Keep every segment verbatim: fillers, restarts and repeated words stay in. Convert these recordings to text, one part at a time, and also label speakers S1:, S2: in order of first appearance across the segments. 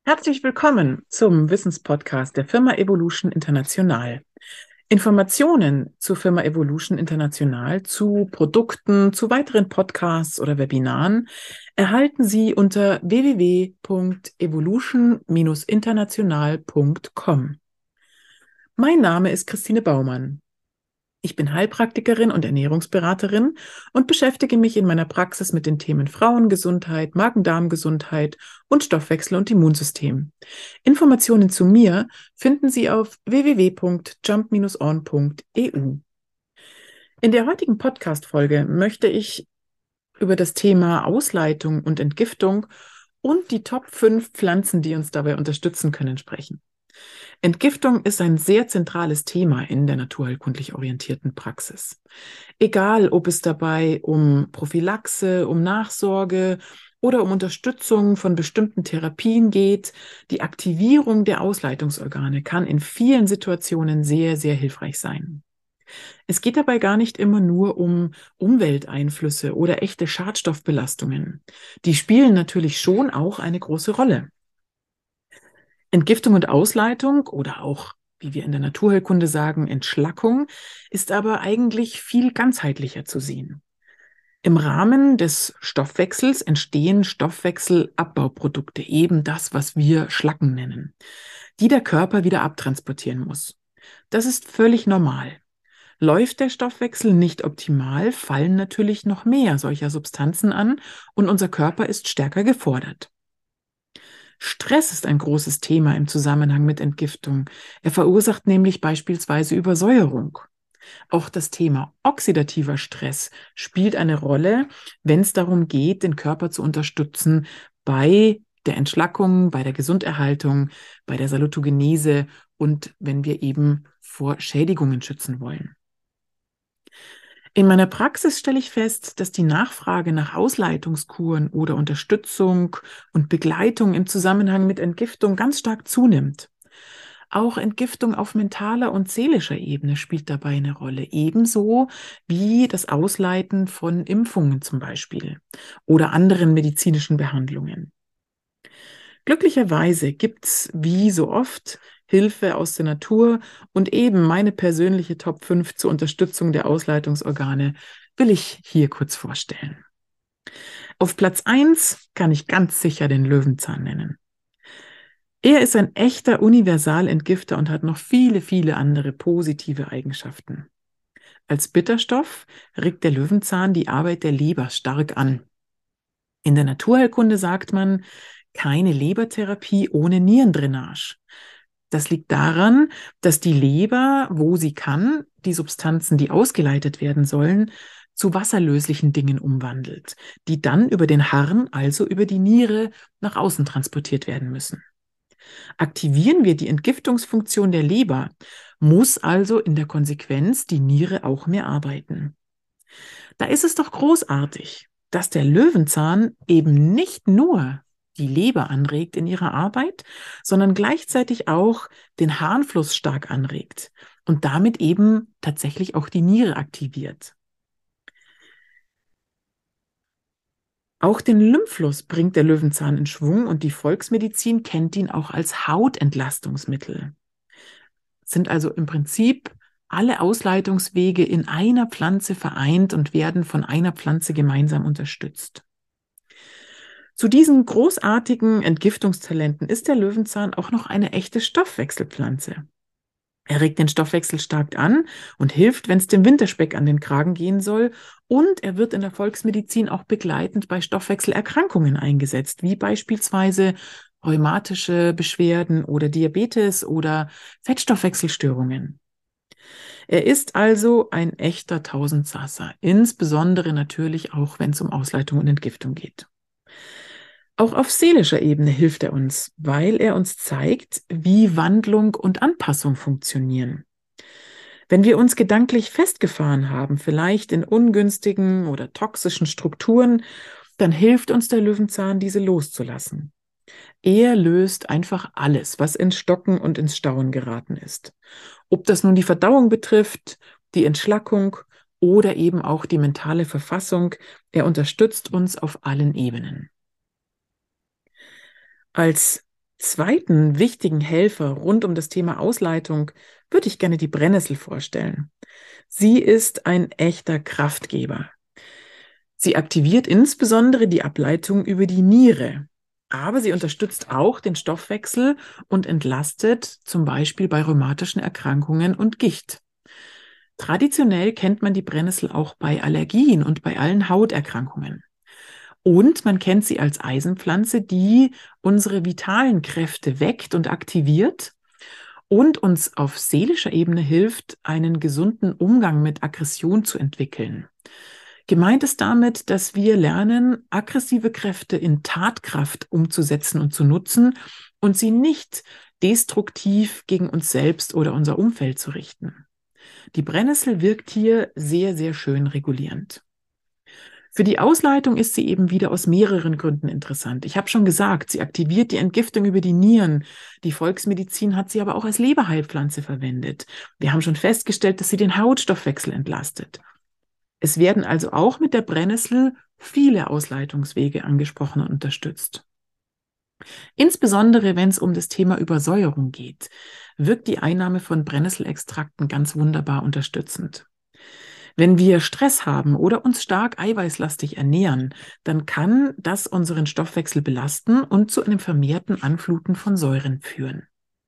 S1: Herzlich willkommen zum Wissenspodcast der Firma Evolution International. Informationen zur Firma Evolution International, zu Produkten, zu weiteren Podcasts oder Webinaren erhalten Sie unter w w w punkt evolution Bindestrich international punkt com. Mein Name ist Christine Baumann. Ich bin Heilpraktikerin und Ernährungsberaterin und beschäftige mich in meiner Praxis mit den Themen Frauengesundheit, Magen-Darm-Gesundheit und Stoffwechsel und Immunsystem. Informationen zu mir finden Sie auf w w w punkt jump Bindestrich on punkt e u. In der heutigen Podcast-Folge möchte ich über das Thema Ausleitung und Entgiftung und die Top fünf Pflanzen, die uns dabei unterstützen können, sprechen. Entgiftung ist ein sehr zentrales Thema in der naturheilkundlich orientierten Praxis. Egal, ob es dabei um Prophylaxe, um Nachsorge oder um Unterstützung von bestimmten Therapien geht, die Aktivierung der Ausleitungsorgane kann in vielen Situationen sehr, sehr hilfreich sein. Es geht dabei gar nicht immer nur um Umwelteinflüsse oder echte Schadstoffbelastungen. Die spielen natürlich schon auch eine große Rolle. Entgiftung und Ausleitung oder auch, wie wir in der Naturheilkunde sagen, Entschlackung, ist aber eigentlich viel ganzheitlicher zu sehen. Im Rahmen des Stoffwechsels entstehen Stoffwechselabbauprodukte, eben das, was wir Schlacken nennen, die der Körper wieder abtransportieren muss. Das ist völlig normal. Läuft der Stoffwechsel nicht optimal, fallen natürlich noch mehr solcher Substanzen an und unser Körper ist stärker gefordert. Stress ist ein großes Thema im Zusammenhang mit Entgiftung. Er verursacht nämlich beispielsweise Übersäuerung. Auch das Thema oxidativer Stress spielt eine Rolle, wenn es darum geht, den Körper zu unterstützen bei der Entschlackung, bei der Gesunderhaltung, bei der Salutogenese und wenn wir eben vor Schädigungen schützen wollen. In meiner Praxis stelle ich fest, dass die Nachfrage nach Ausleitungskuren oder Unterstützung und Begleitung im Zusammenhang mit Entgiftung ganz stark zunimmt. Auch Entgiftung auf mentaler und seelischer Ebene spielt dabei eine Rolle, ebenso wie das Ausleiten von Impfungen zum Beispiel oder anderen medizinischen Behandlungen. Glücklicherweise gibt es, wie so oft, Hilfe aus der Natur und eben meine persönliche Top fünf zur Unterstützung der Ausleitungsorgane will ich hier kurz vorstellen. Auf Platz eins kann ich ganz sicher den Löwenzahn nennen. Er ist ein echter Universalentgifter und hat noch viele, viele andere positive Eigenschaften. Als Bitterstoff regt der Löwenzahn die Arbeit der Leber stark an. In der Naturheilkunde sagt man, keine Lebertherapie ohne Nierendrainage. Das liegt daran, dass die Leber, wo sie kann, die Substanzen, die ausgeleitet werden sollen, zu wasserlöslichen Dingen umwandelt, die dann über den Harn, also über die Niere, nach außen transportiert werden müssen. Aktivieren wir die Entgiftungsfunktion der Leber, muss also in der Konsequenz die Niere auch mehr arbeiten. Da ist es doch großartig, dass der Löwenzahn eben nicht nur die Leber anregt in ihrer Arbeit, sondern gleichzeitig auch den Harnfluss stark anregt und damit eben tatsächlich auch die Niere aktiviert. Auch den Lymphfluss bringt der Löwenzahn in Schwung und die Volksmedizin kennt ihn auch als Hautentlastungsmittel. Es sind also im Prinzip alle Ausleitungswege in einer Pflanze vereint und werden von einer Pflanze gemeinsam unterstützt. Zu diesen großartigen Entgiftungstalenten ist der Löwenzahn auch noch eine echte Stoffwechselpflanze. Er regt den Stoffwechsel stark an und hilft, wenn es dem Winterspeck an den Kragen gehen soll. Und er wird in der Volksmedizin auch begleitend bei Stoffwechselerkrankungen eingesetzt, wie beispielsweise rheumatische Beschwerden oder Diabetes oder Fettstoffwechselstörungen. Er ist also ein echter Tausendsasser, insbesondere natürlich auch, wenn es um Ausleitung und Entgiftung geht. Auch auf seelischer Ebene hilft er uns, weil er uns zeigt, wie Wandlung und Anpassung funktionieren. Wenn wir uns gedanklich festgefahren haben, vielleicht in ungünstigen oder toxischen Strukturen, dann hilft uns der Löwenzahn, diese loszulassen. Er löst einfach alles, was ins Stocken und ins Stauen geraten ist. Ob das nun die Verdauung betrifft, die Entschlackung oder eben auch die mentale Verfassung, er unterstützt uns auf allen Ebenen. Als zweiten wichtigen Helfer rund um das Thema Ausleitung würde ich gerne die Brennnessel vorstellen. Sie ist ein echter Kraftgeber. Sie aktiviert insbesondere die Ableitung über die Niere, aber sie unterstützt auch den Stoffwechsel und entlastet zum Beispiel bei rheumatischen Erkrankungen und Gicht. Traditionell kennt man die Brennnessel auch bei Allergien und bei allen Hauterkrankungen. Und man kennt sie als Eisenpflanze, die unsere vitalen Kräfte weckt und aktiviert und uns auf seelischer Ebene hilft, einen gesunden Umgang mit Aggression zu entwickeln. Gemeint ist damit, dass wir lernen, aggressive Kräfte in Tatkraft umzusetzen und zu nutzen und sie nicht destruktiv gegen uns selbst oder unser Umfeld zu richten. Die Brennnessel wirkt hier sehr, sehr schön regulierend. Für die Ausleitung ist sie eben wieder aus mehreren Gründen interessant. Ich habe schon gesagt, sie aktiviert die Entgiftung über die Nieren. Die Volksmedizin hat sie aber auch als Leberheilpflanze verwendet. Wir haben schon festgestellt, dass sie den Hautstoffwechsel entlastet. Es werden also auch mit der Brennnessel viele Ausleitungswege angesprochen und unterstützt. Insbesondere wenn es um das Thema Übersäuerung geht, wirkt die Einnahme von Brennnesselextrakten ganz wunderbar unterstützend. Wenn wir Stress haben oder uns stark eiweißlastig ernähren, dann kann das unseren Stoffwechsel belasten und zu einem vermehrten Anfluten von Säuren führen.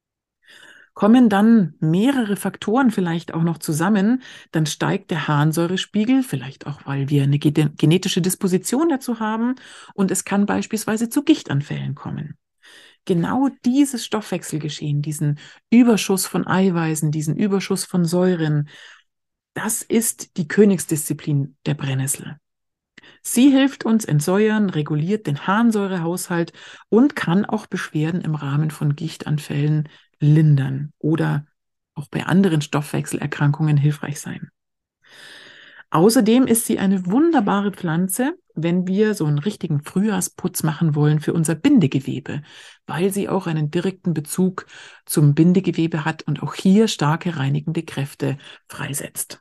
S1: Kommen dann mehrere Faktoren vielleicht auch noch zusammen, dann steigt der Harnsäurespiegel, vielleicht auch, weil wir eine genetische Disposition dazu haben, und es kann beispielsweise zu Gichtanfällen kommen. Genau dieses Stoffwechselgeschehen, diesen Überschuss von Eiweißen, diesen Überschuss von Säuren, das ist die Königsdisziplin der Brennnessel. Sie hilft uns entsäuern, reguliert den Harnsäurehaushalt und kann auch Beschwerden im Rahmen von Gichtanfällen lindern oder auch bei anderen Stoffwechselerkrankungen hilfreich sein. Außerdem ist sie eine wunderbare Pflanze, wenn wir so einen richtigen Frühjahrsputz machen wollen für unser Bindegewebe, weil sie auch einen direkten Bezug zum Bindegewebe hat und auch hier starke reinigende Kräfte freisetzt.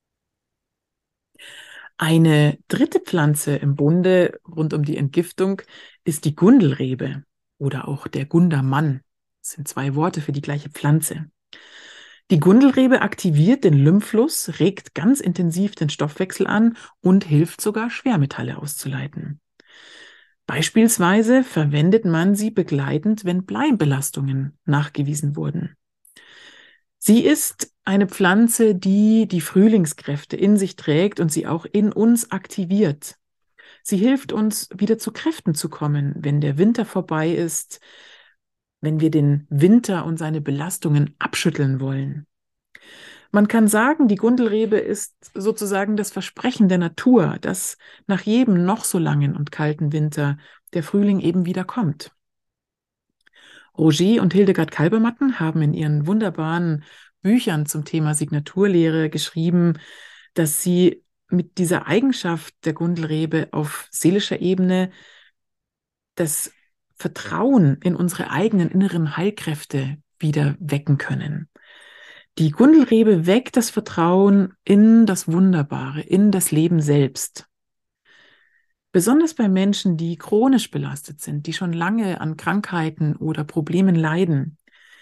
S1: Eine dritte Pflanze im Bunde rund um die Entgiftung ist die Gundelrebe oder auch der Gundermann. Das sind zwei Worte für die gleiche Pflanze. Die Gundelrebe aktiviert den Lymphfluss, regt ganz intensiv den Stoffwechsel an und hilft sogar, Schwermetalle auszuleiten. Beispielsweise verwendet man sie begleitend, wenn Bleibelastungen nachgewiesen wurden. Sie ist eine Pflanze, die die Frühlingskräfte in sich trägt und sie auch in uns aktiviert. Sie hilft uns, wieder zu Kräften zu kommen, wenn der Winter vorbei ist, wenn wir den Winter und seine Belastungen abschütteln wollen. Man kann sagen, die Gundelrebe ist sozusagen das Versprechen der Natur, dass nach jedem noch so langen und kalten Winter der Frühling eben wieder kommt. Roger und Hildegard Kalbermatten haben in ihren wunderbaren Büchern zum Thema Signaturlehre geschrieben, dass sie mit dieser Eigenschaft der Gundelrebe auf seelischer Ebene das Vertrauen in unsere eigenen inneren Heilkräfte wieder wecken können. Die Gundelrebe weckt das Vertrauen in das Wunderbare, in das Leben selbst. Besonders bei Menschen, die chronisch belastet sind, die schon lange an Krankheiten oder Problemen leiden,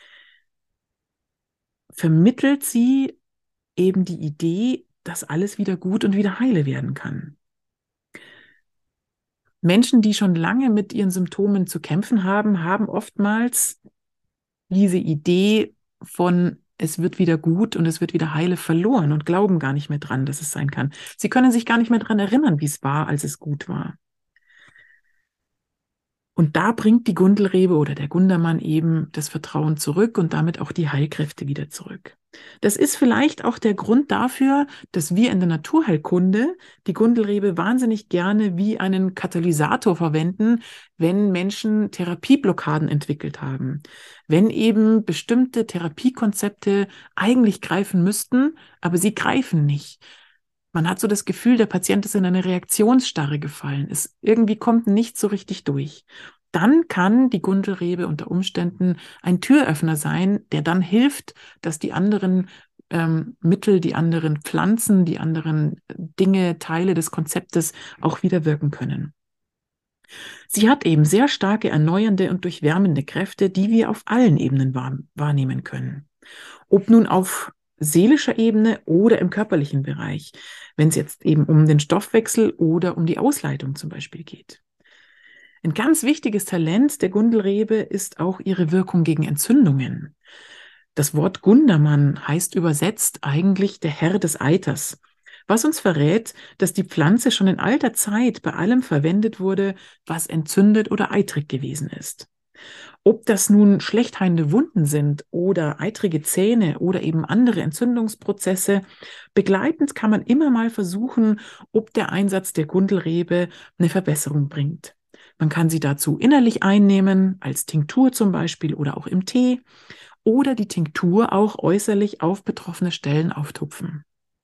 S1: vermittelt sie eben die Idee, dass alles wieder gut und wieder heile werden kann. Menschen, die schon lange mit ihren Symptomen zu kämpfen haben, haben oftmals diese Idee von es wird wieder gut und es wird wieder heile verloren und glauben gar nicht mehr dran, dass es sein kann. Sie können sich gar nicht mehr dran erinnern, wie es war, als es gut war. Und da bringt die Gundelrebe oder der Gundermann eben das Vertrauen zurück und damit auch die Heilkräfte wieder zurück. Das ist vielleicht auch der Grund dafür, dass wir in der Naturheilkunde die Gundelrebe wahnsinnig gerne wie einen Katalysator verwenden, wenn Menschen Therapieblockaden entwickelt haben. Wenn eben bestimmte Therapiekonzepte eigentlich greifen müssten, aber sie greifen nicht. Man hat so das Gefühl, der Patient ist in eine Reaktionsstarre gefallen. Es irgendwie kommt nicht so richtig durch. Dann kann die Gundelrebe unter Umständen ein Türöffner sein, der dann hilft, dass die anderen ähm, Mittel, die anderen Pflanzen, die anderen Dinge, Teile des Konzeptes auch wieder wirken können. Sie hat eben sehr starke erneuernde und durchwärmende Kräfte, die wir auf allen Ebenen wahr wahrnehmen können. Ob nun auf seelischer Ebene oder im körperlichen Bereich, wenn es jetzt eben um den Stoffwechsel oder um die Ausleitung zum Beispiel geht. Ein ganz wichtiges Talent der Gundelrebe ist auch ihre Wirkung gegen Entzündungen. Das Wort Gundermann heißt übersetzt eigentlich der Herr des Eiters, was uns verrät, dass die Pflanze schon in alter Zeit bei allem verwendet wurde, was entzündet oder eitrig gewesen ist. Ob das nun schlecht heilende Wunden sind oder eitrige Zähne oder eben andere Entzündungsprozesse, begleitend kann man immer mal versuchen, ob der Einsatz der Gundelrebe eine Verbesserung bringt. Man kann sie dazu innerlich einnehmen, als Tinktur zum Beispiel oder auch im Tee, oder die Tinktur auch äußerlich auf betroffene Stellen auftupfen.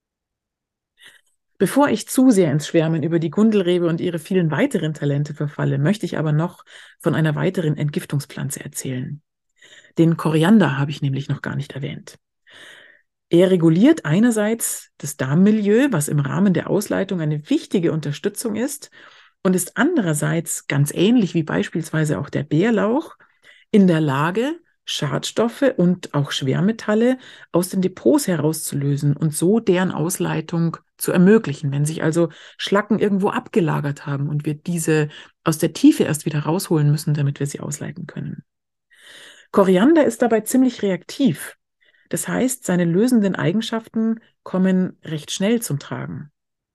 S1: Bevor ich zu sehr ins Schwärmen über die Gundelrebe und ihre vielen weiteren Talente verfalle, möchte ich aber noch von einer weiteren Entgiftungspflanze erzählen. Den Koriander habe ich nämlich noch gar nicht erwähnt. Er reguliert einerseits das Darmmilieu, was im Rahmen der Ausleitung eine wichtige Unterstützung ist, und ist andererseits, ganz ähnlich wie beispielsweise auch der Bärlauch, in der Lage, Schadstoffe und auch Schwermetalle aus den Depots herauszulösen und so deren Ausleitung zu ermöglichen. Wenn sich also Schlacken irgendwo abgelagert haben und wir diese aus der Tiefe erst wieder rausholen müssen, damit wir sie ausleiten können. Koriander ist dabei ziemlich reaktiv. Das heißt, seine lösenden Eigenschaften kommen recht schnell zum Tragen.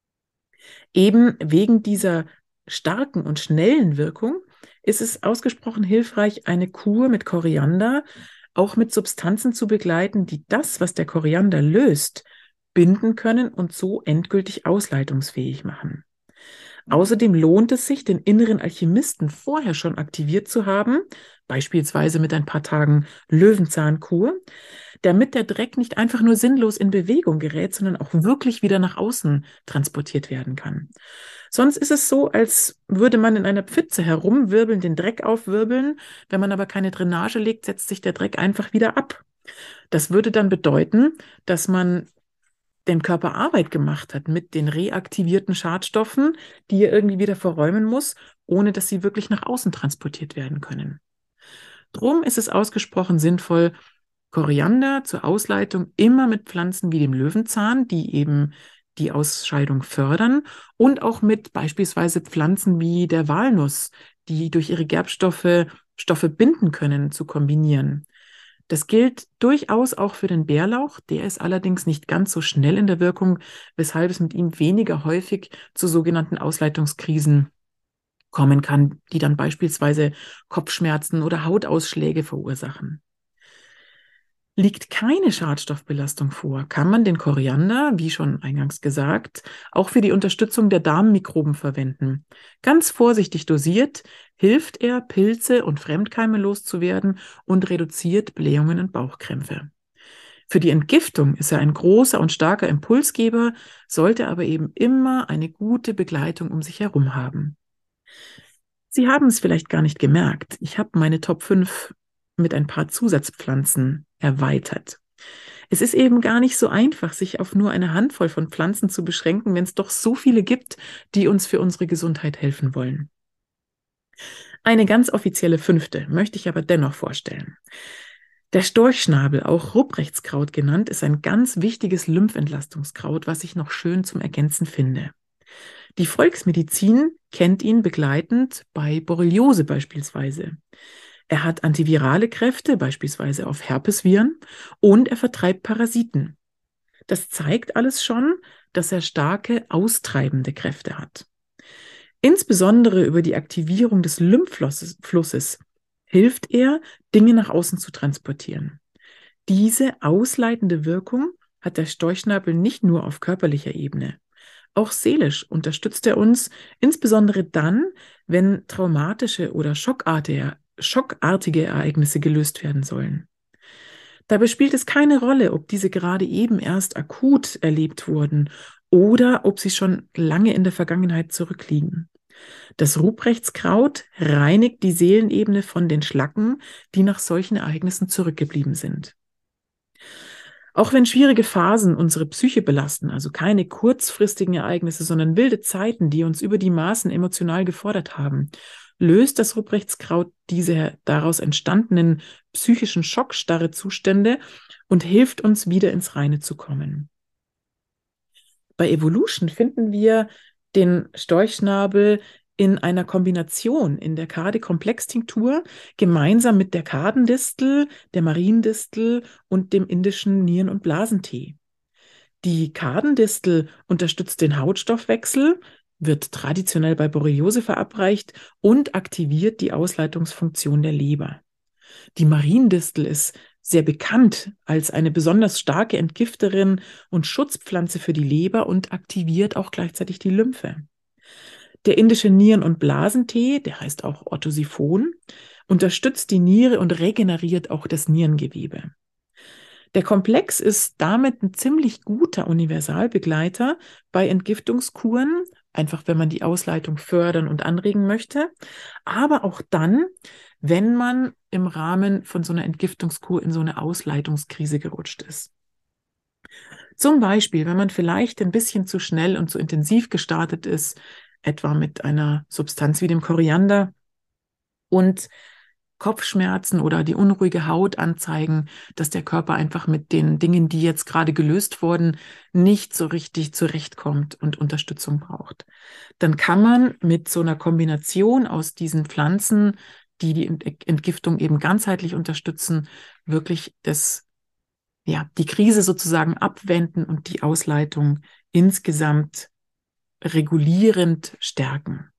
S1: Eben wegen dieser starken und schnellen Wirkung ist es ausgesprochen hilfreich, eine Kur mit Koriander auch mit Substanzen zu begleiten, die das, was der Koriander löst, binden können und so endgültig ausleitungsfähig machen. Außerdem lohnt es sich, den inneren Alchemisten vorher schon aktiviert zu haben, beispielsweise mit ein paar Tagen Löwenzahnkur, damit der Dreck nicht einfach nur sinnlos in Bewegung gerät, sondern auch wirklich wieder nach außen transportiert werden kann. Sonst ist es so, als würde man in einer Pfütze herumwirbeln, den Dreck aufwirbeln. Wenn man aber keine Drainage legt, setzt sich der Dreck einfach wieder ab. Das würde dann bedeuten, dass man dem Körper Arbeit gemacht hat mit den reaktivierten Schadstoffen, die er irgendwie wieder verräumen muss, ohne dass sie wirklich nach außen transportiert werden können. Drum ist es ausgesprochen sinnvoll, Koriander zur Ausleitung immer mit Pflanzen wie dem Löwenzahn, die eben die Ausscheidung fördern, und auch mit beispielsweise Pflanzen wie der Walnuss, die durch ihre Gerbstoffe Stoffe binden können, zu kombinieren. Das gilt durchaus auch für den Bärlauch, der ist allerdings nicht ganz so schnell in der Wirkung, weshalb es mit ihm weniger häufig zu sogenannten Ausleitungskrisen kommen kann, die dann beispielsweise Kopfschmerzen oder Hautausschläge verursachen. Liegt keine Schadstoffbelastung vor, kann man den Koriander, wie schon eingangs gesagt, auch für die Unterstützung der Darmmikroben verwenden. Ganz vorsichtig dosiert hilft er, Pilze und Fremdkeime loszuwerden und reduziert Blähungen und Bauchkrämpfe. Für die Entgiftung ist er ein großer und starker Impulsgeber, sollte aber eben immer eine gute Begleitung um sich herum haben. Sie haben es vielleicht gar nicht gemerkt. Ich habe meine Top fünf mit ein paar Zusatzpflanzen erweitert. Es ist eben gar nicht so einfach, sich auf nur eine Handvoll von Pflanzen zu beschränken, wenn es doch so viele gibt, die uns für unsere Gesundheit helfen wollen. Eine ganz offizielle fünfte möchte ich aber dennoch vorstellen. Der Storchschnabel, auch Ruprechtskraut genannt, ist ein ganz wichtiges Lymphentlastungskraut, was ich noch schön zum Ergänzen finde. Die Volksmedizin kennt ihn begleitend bei Borreliose beispielsweise. Er hat antivirale Kräfte, beispielsweise auf Herpesviren, und er vertreibt Parasiten. Das zeigt alles schon, dass er starke austreibende Kräfte hat. Insbesondere über die Aktivierung des Lymphflusses hilft er, Dinge nach außen zu transportieren. Diese ausleitende Wirkung hat der Storchschnabel nicht nur auf körperlicher Ebene. Auch seelisch unterstützt er uns, insbesondere dann, wenn traumatische oder schockartige, schockartige Ereignisse gelöst werden sollen. Dabei spielt es keine Rolle, ob diese gerade eben erst akut erlebt wurden oder ob sie schon lange in der Vergangenheit zurückliegen. Das Ruprechtskraut reinigt die Seelenebene von den Schlacken, die nach solchen Ereignissen zurückgeblieben sind. Auch wenn schwierige Phasen unsere Psyche belasten, also keine kurzfristigen Ereignisse, sondern wilde Zeiten, die uns über die Maßen emotional gefordert haben, löst das Ruprechtskraut diese daraus entstandenen psychischen Schockstarre-Zustände und hilft uns wieder ins Reine zu kommen. Bei Evolution finden wir den Storchschnabel in einer Kombination in der Kade-Komplex-Tinktur gemeinsam mit der Kardendistel, der Mariendistel und dem indischen Nieren- und Blasentee. Die Kardendistel unterstützt den Hautstoffwechsel, wird traditionell bei Borreliose verabreicht und aktiviert die Ausleitungsfunktion der Leber. Die Mariendistel ist sehr bekannt als eine besonders starke Entgifterin und Schutzpflanze für die Leber und aktiviert auch gleichzeitig die Lymphe. Der indische Nieren- und Blasentee, der heißt auch Orthosiphon, unterstützt die Niere und regeneriert auch das Nierengewebe. Der Komplex ist damit ein ziemlich guter Universalbegleiter bei Entgiftungskuren, einfach wenn man die Ausleitung fördern und anregen möchte, aber auch dann, wenn man im Rahmen von so einer Entgiftungskur in so eine Ausleitungskrise gerutscht ist. Zum Beispiel, wenn man vielleicht ein bisschen zu schnell und zu intensiv gestartet ist, etwa mit einer Substanz wie dem Koriander und Kopfschmerzen oder die unruhige Haut anzeigen, dass der Körper einfach mit den Dingen, die jetzt gerade gelöst wurden, nicht so richtig zurechtkommt und Unterstützung braucht. Dann kann man mit so einer Kombination aus diesen Pflanzen, die die Entgiftung eben ganzheitlich unterstützen, wirklich das, ja, die Krise sozusagen abwenden und die Ausleitung insgesamt regulierend stärken.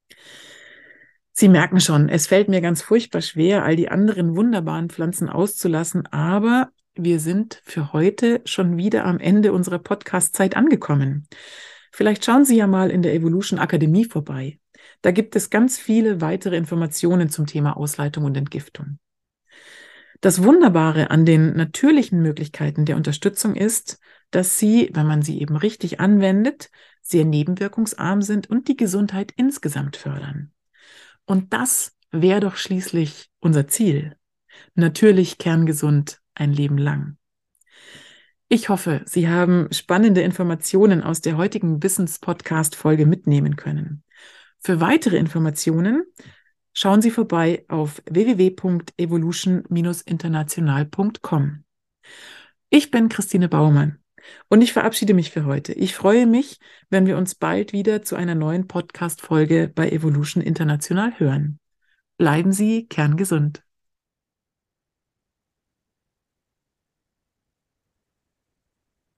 S1: Sie merken schon, es fällt mir ganz furchtbar schwer, all die anderen wunderbaren Pflanzen auszulassen, aber wir sind für heute schon wieder am Ende unserer Podcast-Zeit angekommen. Vielleicht schauen Sie ja mal in der Evolution Akademie vorbei. Da gibt es ganz viele weitere Informationen zum Thema Ausleitung und Entgiftung. Das Wunderbare an den natürlichen Möglichkeiten der Unterstützung ist, dass sie, wenn man sie eben richtig anwendet, sehr nebenwirkungsarm sind und die Gesundheit insgesamt fördern. Und das wäre doch schließlich unser Ziel. Natürlich kerngesund ein Leben lang. Ich hoffe, Sie haben spannende Informationen aus der heutigen Wissens-Podcast-Folge mitnehmen können. Für weitere Informationen schauen Sie vorbei auf w w w punkt evolution Bindestrich international punkt com. Ich bin Christine Baumann und ich verabschiede mich für heute. Ich freue mich, wenn wir uns bald wieder zu einer neuen Podcast-Folge bei Evolution International hören. Bleiben Sie kerngesund.